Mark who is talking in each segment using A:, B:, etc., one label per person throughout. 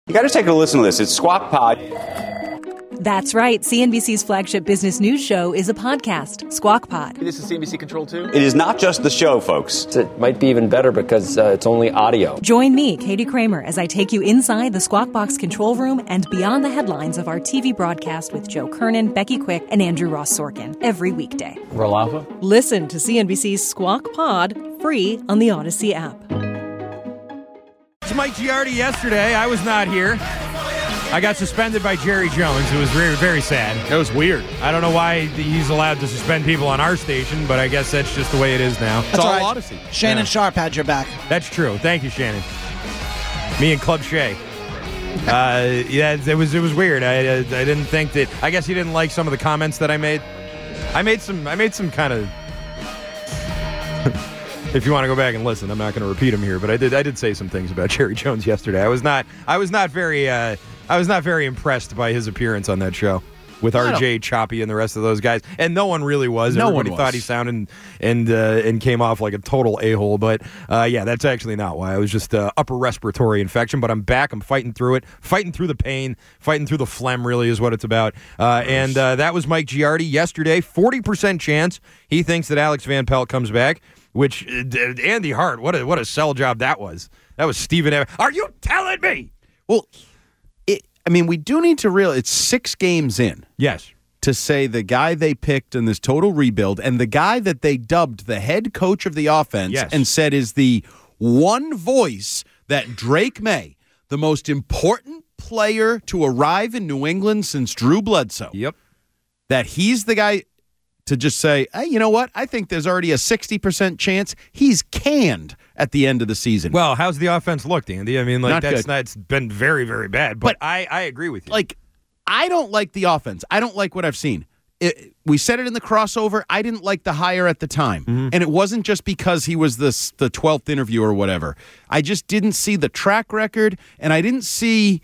A: You got to take a listen to this. It's Squawk Pod.
B: That's right. CNBC's flagship business news show is a podcast, Squawk Pod.
C: This is CNBC Control 2?
A: It is not just the show, folks.
D: It might be even better because it's only audio.
B: Join me, Katie Kramer, as I take you inside the Squawk Box control room and beyond the headlines of our TV broadcast with Joe Kernan, Becky Quick, and Andrew Ross Sorkin every weekday.
D: Roll Alpha?
B: Listen to CNBC's Squawk Pod free on the Odyssey app.
E: It's Mike Giardi yesterday. I was not here. I got suspended by Jerry Jones. It was very, very sad.
F: That was weird.
E: I don't know why he's allowed to suspend people on our station, but I guess that's just the way it is now.
F: It's all right. Odyssey.
G: Shannon Sharp had your back.
E: That's true. Thank you, Shannon. Me and Club Shay. Yeah, it was weird. I didn't think that. I guess he didn't like some of the comments that I made. I made some kind of. If you want to go back and listen, I'm not going to repeat them here, but I did say some things about Jerry Jones yesterday. I was not very impressed by his appearance on that show with RJ, Choppy, and the rest of those guys. And no one really was. Everybody thought he sounded and came off like a total a-hole. But, yeah, that's actually not why. I was just upper respiratory infection. But I'm back. I'm fighting through it, fighting through the pain, fighting through the phlegm really is what it's about. And that was Mike Giardi yesterday. 40% chance he thinks that Alex Van Pelt comes back, which Andy Hart, what a sell job that was. That was Stephen Evans. Are you telling me?
F: Well, we do need to realize it's 6 games in.
E: Yes.
F: To say the guy they picked in this total rebuild and the guy that they dubbed the head coach of the offense and said is the one voice that Drake May, the most important player to arrive in New England since Drew Bledsoe.
E: Yep.
F: That he's the guy to just say, hey, you know what? I think there's already a 60% chance he's canned at the end of the season.
E: Well, how's the offense looked, Andy? I mean, like
F: it's
E: been very, very bad. But I agree with you.
F: Like, I don't like the offense. I don't like what I've seen. We said it in the crossover. I didn't like the hire at the time. Mm-hmm. And it wasn't just because he was the 12th interview or whatever. I just didn't see the track record, and I didn't see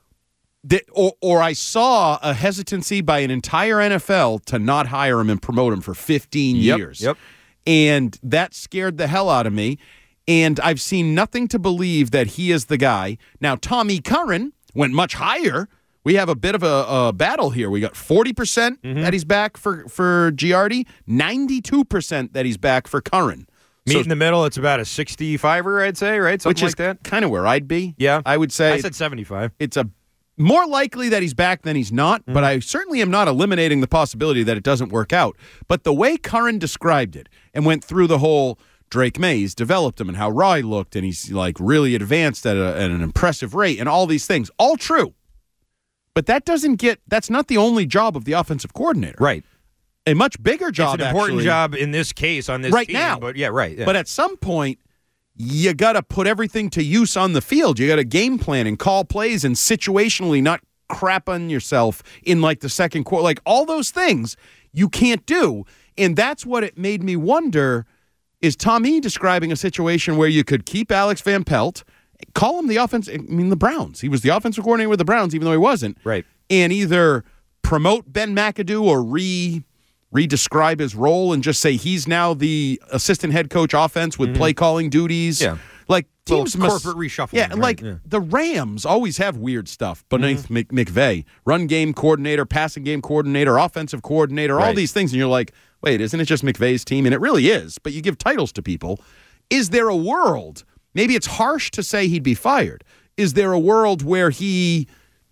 F: or I saw a hesitancy by an entire NFL to not hire him and promote him for 15 years.
E: Yep.
F: And that scared the hell out of me. And I've seen nothing to believe that he is the guy. Now, Tommy Curran went much higher. We have a bit of a battle here. We got 40% that he's back for Giardi, 92% that he's back for Curran.
E: Meet in the middle, it's about a 65er, I'd say, right? Something like that.
F: Kind of where I'd be.
E: Yeah.
F: I would say.
E: I said 75.
F: It's a more likely that he's back than he's not, but I certainly am not eliminating the possibility that it doesn't work out. But the way Curran described it and went through the whole Drake Mays developed him and how raw he looked, and he's like really advanced at an impressive rate and all these things, all true. But that's not the only job of the offensive coordinator.
E: Right.
F: A much bigger job,
E: it's an important job in this case on this
F: right
E: team.
F: Now.
E: But yeah, right. Yeah.
F: But at some point, you got to put everything to use on the field. You got to game plan and call plays and situationally not crap on yourself in like the second quarter. Like all those things you can't do. And that's what it made me wonder, is Tommy describing a situation where you could keep Alex Van Pelt, call him the Browns. He was the offensive coordinator with the Browns, even though he wasn't.
E: Right.
F: And either promote Ben McAdoo or re-describe his role and just say he's now the assistant head coach offense with play calling duties.
E: Yeah.
F: Like teams
E: corporate reshuffling.
F: Yeah, right? The Rams always have weird stuff beneath McVay. Run game coordinator, passing game coordinator, offensive coordinator, all these things. And you're like, wait, isn't it just McVay's team? And it really is, but you give titles to people. Is there a world, maybe it's harsh to say he'd be fired, is there a world where he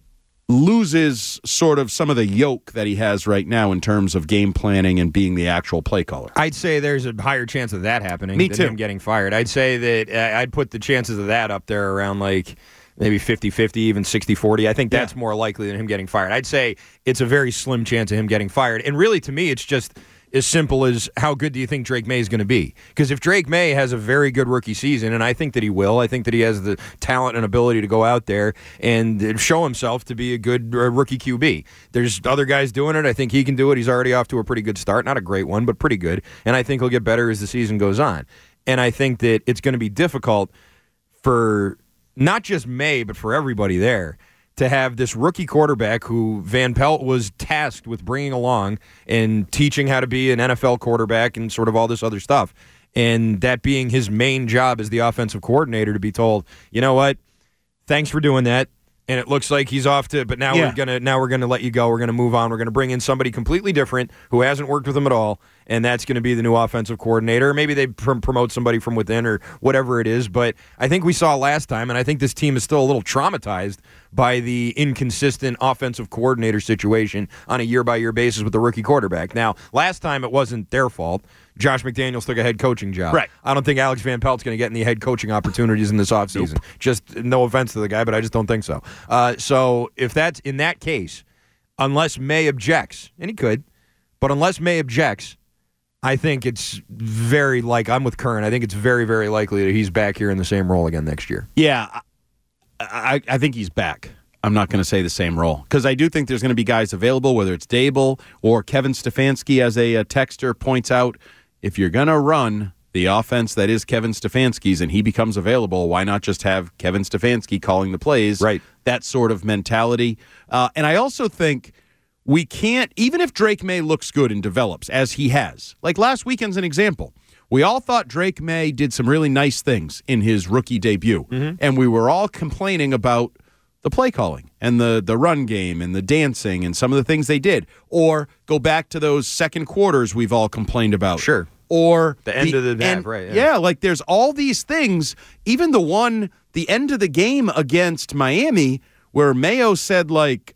F: loses sort of some of the yoke that he has right now in terms of game planning and being the actual play caller?
E: I'd say there's a higher chance of that happening
F: than
E: him getting fired. I'd say that I'd put the chances of that up there around like maybe 50-50, even 60-40. I think that's more likely than him getting fired. I'd say it's a very slim chance of him getting fired. And really, to me, it's just as simple as how good do you think Drake May is going to be? Because if Drake May has a very good rookie season, and I think that he will, I think that he has the talent and ability to go out there and show himself to be a good rookie QB. There's other guys doing it. I think he can do it. He's already off to a pretty good start. Not a great one, but pretty good. And I think he'll get better as the season goes on. And I think that it's going to be difficult for not just May, but for everybody there to have this rookie quarterback who Van Pelt was tasked with bringing along and teaching how to be an NFL quarterback and sort of all this other stuff. And that being his main job as the offensive coordinator, to be told, you know what, thanks for doing that. and it looks like he's off to. But now we're gonna let you go. We're gonna move on. We're gonna bring in somebody completely different who hasn't worked with him at all, and that's going to be the new offensive coordinator. Maybe they promote somebody from within or whatever it is. But I think we saw last time, and I think this team is still a little traumatized by the inconsistent offensive coordinator situation on a year-by-year basis with the rookie quarterback. Now, last time it wasn't their fault. Josh McDaniels took a head coaching job.
F: Right.
E: I don't think Alex Van Pelt's going to get any head coaching opportunities in this offseason.
F: Nope.
E: Just no offense to the guy, but I just don't think so. So if that's in that case, unless May objects, and he could, but unless May objects, I think it's I'm with Kern. I think it's very, very likely that he's back here in the same role again next year.
F: Yeah, I think he's back. I'm not going to say the same role because I do think there's going to be guys available, whether it's Dable or Kevin Stefanski, as a texter points out. If you're going to run the offense that is Kevin Stefanski's and he becomes available, why not just have Kevin Stefanski calling the plays?
E: Right.
F: That sort of mentality. And I also think we can't, even if Drake May looks good and develops, as he has, like last weekend's an example. We all thought Drake May did some really nice things in his rookie debut, and we were all complaining about the play calling and the run game and the dancing and some of the things they did. Or go back to those second quarters we've all complained about.
E: Sure.
F: Or
E: the end of the half, right?
F: Yeah, like there's all these things. Even the end of the game against Miami, where Mayo said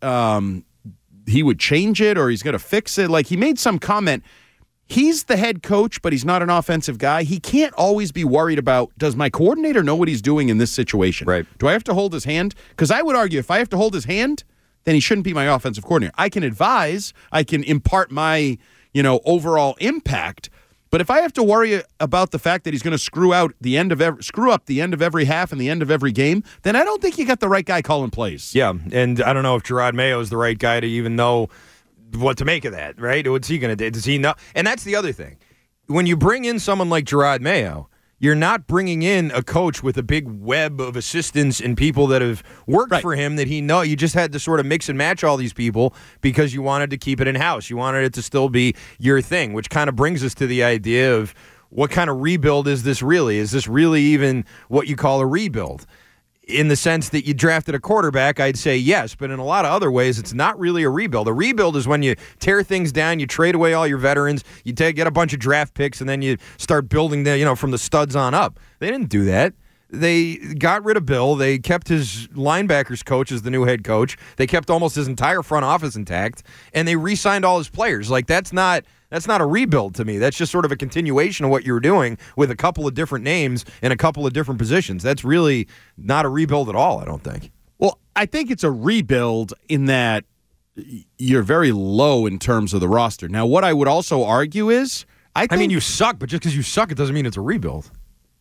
F: he would change it or he's going to fix it. Like he made some comment. He's the head coach, but he's not an offensive guy. He can't always be worried about, does my coordinator know what he's doing in this situation?
E: Right.
F: Do I have to hold his hand? Because I would argue if I have to hold his hand, then he shouldn't be my offensive coordinator. I can advise. I can impart my overall impact. But if I have to worry about the fact that he's going to screw up the end of every half and the end of every game, then I don't think you got the right guy calling plays.
E: Yeah, and I don't know if Gerard Mayo is the right guy to even know what to make of that, right? What's he going to do? Does he know? And that's the other thing. When you bring in someone like Gerard Mayo, you're not bringing in a coach with a big web of assistants and people that have worked for him that he know. You just had to sort of mix and match all these people because you wanted to keep it in-house. You wanted it to still be your thing, which kind of brings us to the idea of what kind of rebuild is this really? Is this really even what you call a rebuild? In the sense that you drafted a quarterback, I'd say yes, but in a lot of other ways, it's not really a rebuild. A rebuild is when you tear things down, you trade away all your veterans, you get a bunch of draft picks, and then you start building from the studs on up. They didn't do that. They got rid of Bill. They kept his linebackers coach as the new head coach. They kept almost his entire front office intact, and they re-signed all his players. Like that's not a rebuild to me. That's just sort of a continuation of what you were doing with a couple of different names and a couple of different positions. That's really not a rebuild at all, I don't think.
F: Well, I think it's a rebuild in that you're very low in terms of the roster. Now, what I would also argue is I mean,
E: you suck, but just because you suck, it doesn't mean it's a rebuild.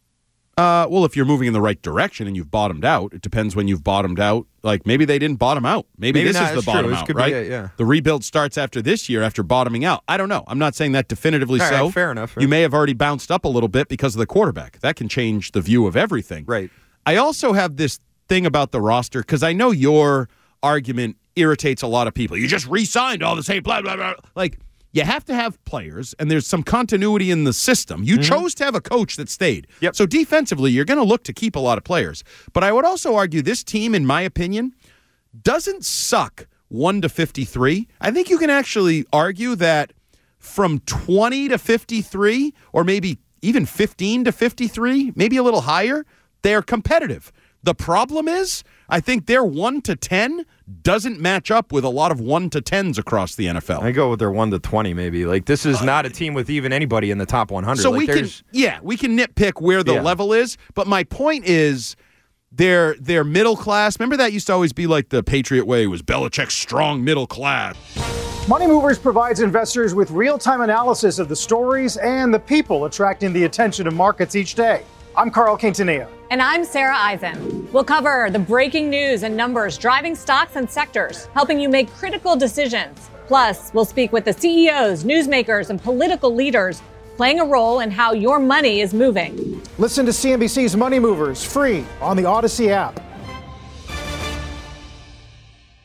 F: Well, if you're moving in the right direction and you've bottomed out, it depends when you've bottomed out. Like maybe they didn't bottom out. Maybe this is the bottom out, right?
E: Yeah.
F: The rebuild starts after this year, after bottoming out. I don't know. I'm not saying that definitively so.
E: Right, fair enough.
F: You may have already bounced up a little bit because of the quarterback. That can change the view of everything.
E: Right.
F: I also have this thing about the roster because I know your argument irritates a lot of people. You just re-signed all the same blah, blah, blah. Like, you have to have players, and there's some continuity in the system. You chose to have a coach that stayed.
E: Yep.
F: So defensively, you're going to look to keep a lot of players. But I would also argue this team, in my opinion, doesn't suck 1 to 53. I think you can actually argue that from 20 to 53, or maybe even 15 to 53, maybe a little higher, they're competitive. The problem is, I think their 1 to 10 doesn't match up with a lot of 1 to 10s across the NFL.
E: I go with their 1 to 20 maybe. Like this is not a team with even anybody in the top 100.
F: So
E: like,
F: we can nitpick where the level is, but my point is they're middle class. Remember that used to always be like the Patriot way was Belichick's strong middle class.
C: Money Movers provides investors with real-time analysis of the stories and the people attracting the attention of markets each day. I'm Carl Quintanilla.
G: And I'm Sarah Eisen. We'll cover the breaking news and numbers driving stocks and sectors, helping you make critical decisions. Plus, we'll speak with the CEOs, newsmakers, and political leaders playing a role in how your money is moving.
C: Listen to CNBC's Money Movers free on the Odyssey app.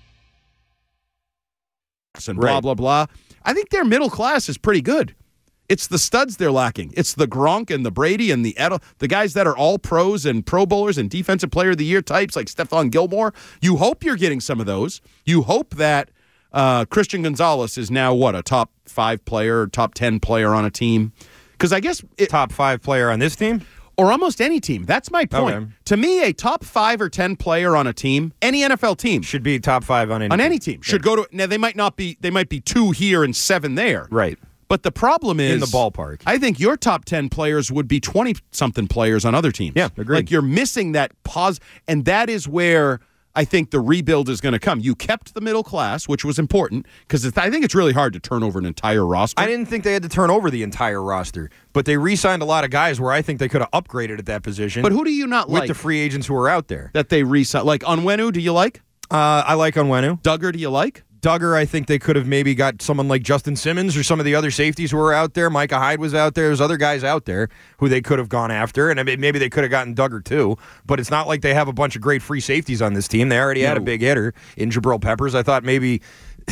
F: And blah, blah, blah. I think their middle class is pretty good. It's the studs they're lacking. It's the Gronk and the Brady and the guys that are all pros and Pro Bowlers and Defensive Player of the Year types like Stephon Gilmore. You hope you're getting some of those. You hope that Christian Gonzalez is now, a top 5 player, top 10 player on a team? Because I guess
E: top 5 player on this team?
F: Or almost any team. That's my point.
E: Okay.
F: To me, a top 5 or 10 player on a team, any NFL team,
E: should be top 5 on any
F: team. Should go to. Now they might be 2 here and 7 there.
E: Right.
F: But the problem is
E: in the ballpark.
F: I think your top 10 players would be 20-something players on other teams.
E: Yeah, agreed.
F: Like you're missing that pause, and that is where I think the rebuild is going to come. You kept the middle class, which was important, because I think it's really hard to turn over an entire roster.
E: I didn't think they had to turn over the entire roster, but they re-signed a lot of guys where I think they could have upgraded at that position.
F: But who do you not
E: with
F: like?
E: The free agents who are out there.
F: That they re-signed. Like Onwenu, do you like?
E: I like Onwenu.
F: Duggar, do you like?
E: Duggar, I think they could have maybe got someone like Justin Simmons or some of the other safeties who were out there. Micah Hyde was out there. There's other guys out there who they could have gone after, and maybe they could have gotten Duggar too. But it's not like they have a bunch of great free safeties on this team. They already had a big hitter in Jabril Peppers. I thought maybe,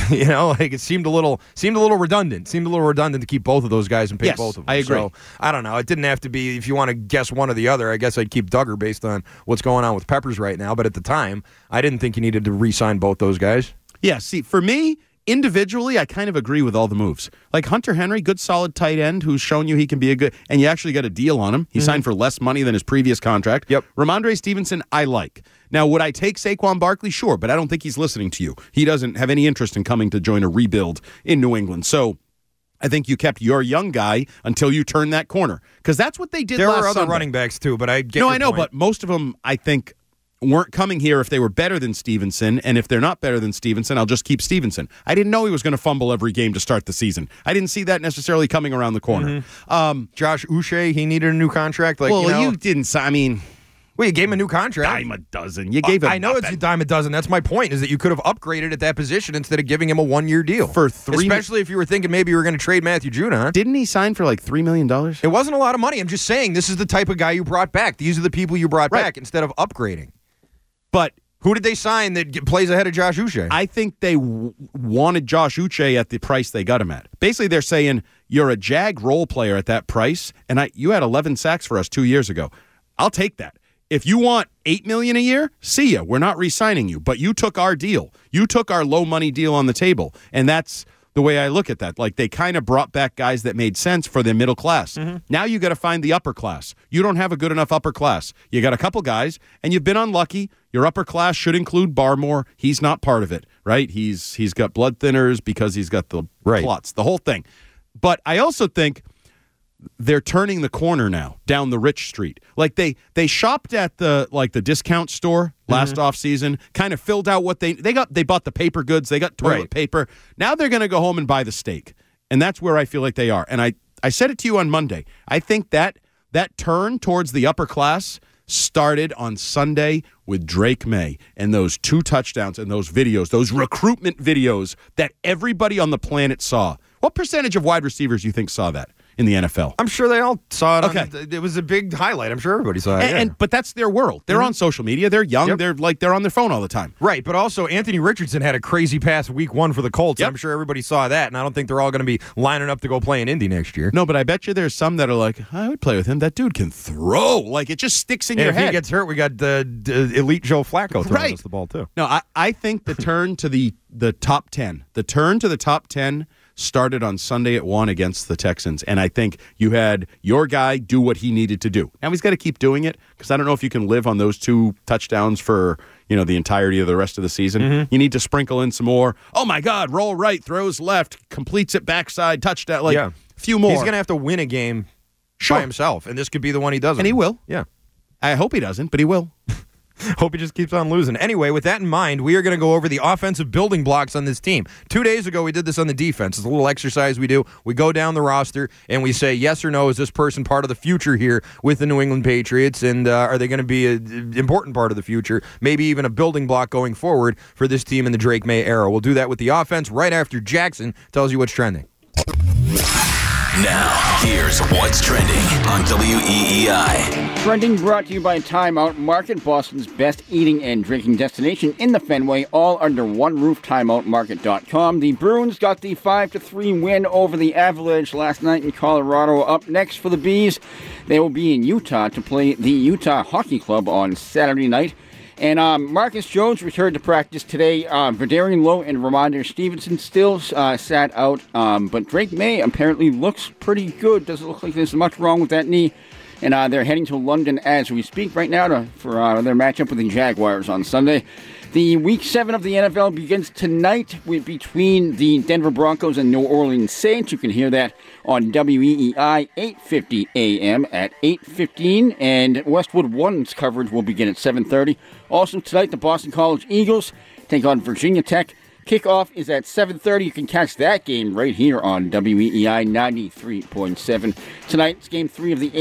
E: it seemed a little redundant. Seemed a little redundant to keep both of those guys and pay both of them.
F: I agree.
E: So, I don't know. It didn't have to be. If you want to guess one or the other, I guess I'd keep Duggar based on what's going on with Peppers right now. But at the time, I didn't think you needed to re-sign both those guys.
F: Yeah. See, for me, individually, I kind of agree with all the moves. Like Hunter Henry, good solid tight end who's shown you he can be a good, and you actually got a deal on him. He signed for less money than his previous contract.
E: Yep.
F: Ramondre Stevenson, I like. Now, would I take Saquon Barkley? Sure, but I don't think he's listening to you. He doesn't have any interest in coming to join a rebuild in New England. So I think you kept your young guy until you turn that corner, because that's what they did last Sunday.
E: There were other running backs too, but I get your
F: I know,
E: point.
F: but most of them, I think, weren't coming here if they were better than Stevenson, and if they're not better than Stevenson, I'll just keep Stevenson. I didn't know he was going to fumble every game to start the season. I didn't see that necessarily coming around the corner.
E: Josh Uche, he needed a new contract.
F: You didn't. I mean,
E: well, you gave him a new contract.
F: Dime a dozen. You gave him.
E: I know
F: nothing.
E: it's a dime a dozen. That's my point. Is that you could have upgraded at that position instead of giving him a 1-year deal
F: for
E: especially if you were thinking maybe you were going to trade Matthew Judon.
F: Didn't he sign for like $3 million?
E: It wasn't a lot of money. I'm just saying this is the type of guy you brought back. These are the people you brought back instead of upgrading.
F: But
E: who did they sign that plays ahead of Josh Uche?
F: I think they wanted Josh Uche at the price they got him at. Basically, they're saying you're a Jag role player at that price, and you had 11 sacks for us 2 years ago. I'll take that. If you want $8 million a year, see ya. We're not re-signing you, but you took our deal. You took our low money deal on the table, and that's the way I look at that. Like, they kind of brought back guys that made sense for the middle class. Now you got to find the upper class. You don't have a good enough upper class. You got a couple guys, and you've been unlucky. Your upper class should include Barmore. He's not part of it, right? He's got blood thinners because he's got the clots, the whole thing. But I also think they're turning the corner now down the rich street. Like they shopped at the discount store last offseason, kind of filled out what they bought the paper goods, they got toilet paper. Now they're going to go home and buy the steak. And that's where I feel like they are. And I said it to you on Monday. I think that turn towards the upper class started on Sunday with Drake May and those 2 touchdowns and those videos, those recruitment videos that everybody on the planet saw. What percentage of wide receivers do you think saw that in the NFL?
E: I'm sure they all saw it.
F: Okay.
E: It was a big highlight. I'm sure everybody saw it.
F: But that's their world. They're on social media. They're young.
E: Yep.
F: They're on their phone all the time.
E: Right, but also Anthony Richardson had a crazy pass week 1 for the Colts.
F: Yep.
E: I'm sure everybody saw that, and I don't think they're all going to be lining up to go play in Indy next year.
F: No, but I bet you there's some that are like, I would play with him. That dude can throw. Like, it just sticks in your head.
E: If he gets hurt, we got the elite Joe Flacco throwing us the ball, too.
F: No, I think the turn to the top 10, started on Sunday at 1 against the Texans, and I think you had your guy do what he needed to do. Now he's got to keep doing it, because I don't know if you can live on those 2 touchdowns for the entirety of the rest of the season. You need to sprinkle in some more. Oh my God, roll right, throws left, completes it backside, touchdown. A few more.
E: He's going to have to win a game by himself, and this could be the one he doesn't.
F: And he will.
E: Yeah.
F: I hope he doesn't, but he will.
E: Hope he just keeps on losing. Anyway, with that in mind, we are going to go over the offensive building blocks on this team. 2 days ago, we did this on the defense. It's a little exercise we do. We go down the roster, and we say, yes or no, is this person part of the future here with the New England Patriots, and are they going to be an important part of the future, maybe even a building block going forward for this team in the Drake May era. We'll do that with the offense right after Jackson tells you what's trending.
H: Now, here's what's trending on WEEI.
I: Trending brought to you by Time Out Market, Boston's best eating and drinking destination in the Fenway, all under one roof, timeoutmarket.com. The Bruins got the 5-3 win over the Avalanche last night in Colorado. Up next for the Bees, they will be in Utah to play the Utah Hockey Club on Saturday night. And Marcus Jones returned to practice today. Verdarian Lowe and Ramondre Stevenson still sat out. But Drake May apparently looks pretty good. Doesn't look like there's much wrong with that knee. And they're heading to London as we speak right now for their matchup with the Jaguars on Sunday. The Week 7 of the NFL begins tonight between the Denver Broncos and New Orleans Saints. You can hear that on WEEI 8:50 a.m. at 8:15. And Westwood One's coverage will begin at 7:30. Also tonight, the Boston College Eagles take on Virginia Tech. Kickoff is at 7:30. You can catch that game right here on WEEI 93.7. Tonight's Game 3 of the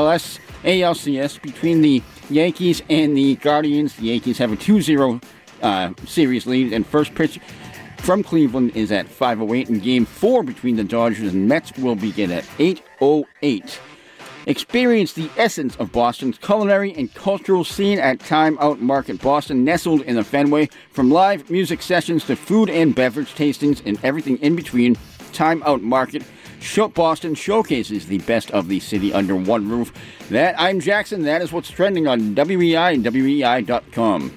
I: ALCS between the Yankees and the Guardians. The Yankees have a 2-0 series lead, and first pitch from Cleveland is at 5:08, and Game 4 between the Dodgers and Mets will begin at 8:08. Experience the essence of Boston's culinary and cultural scene at Time Out Market Boston, nestled in the Fenway. From live music sessions to food and beverage tastings and everything in between, Time Out Market Boston showcases the best of the city under one roof. I'm Jackson. That is what's trending on WEEI and WEEI.com.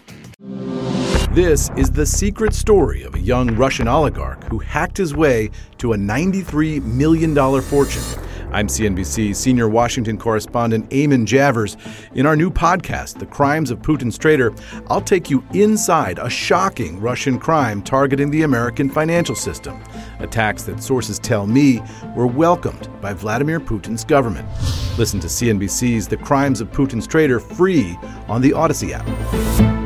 J: This is the secret story of a young Russian oligarch who hacked his way to a $93 million fortune. I'm CNBC senior Washington correspondent Eamon Javers. In our new podcast, The Crimes of Putin's Traitor, I'll take you inside a shocking Russian crime targeting the American financial system. Attacks that sources tell me were welcomed by Vladimir Putin's government. Listen to CNBC's The Crimes of Putin's Traitor free on the Odyssey app.